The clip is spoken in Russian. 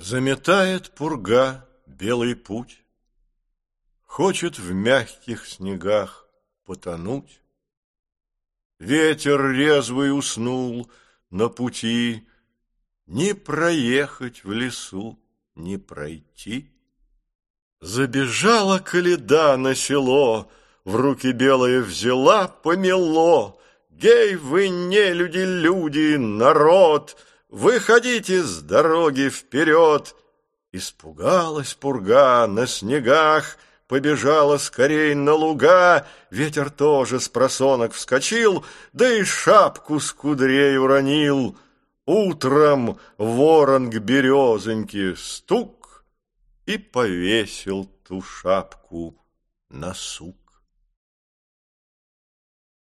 Заметает пурга белый путь, хочет в мягких снегах потонуть. Ветер резвый уснул на пути, не проехать в лесу, не пройти. Забежала коляда на село, в руки белое взяла помело. Гей, вы нелюди, люди, народ, выходите с дороги вперед! Испугалась пурга на снегах, побежала скорей на луга. Ветер тоже с просонок вскочил, да и шапку с кудрей уронил. Утром ворон к березоньке стук и повесил ту шапку на сук.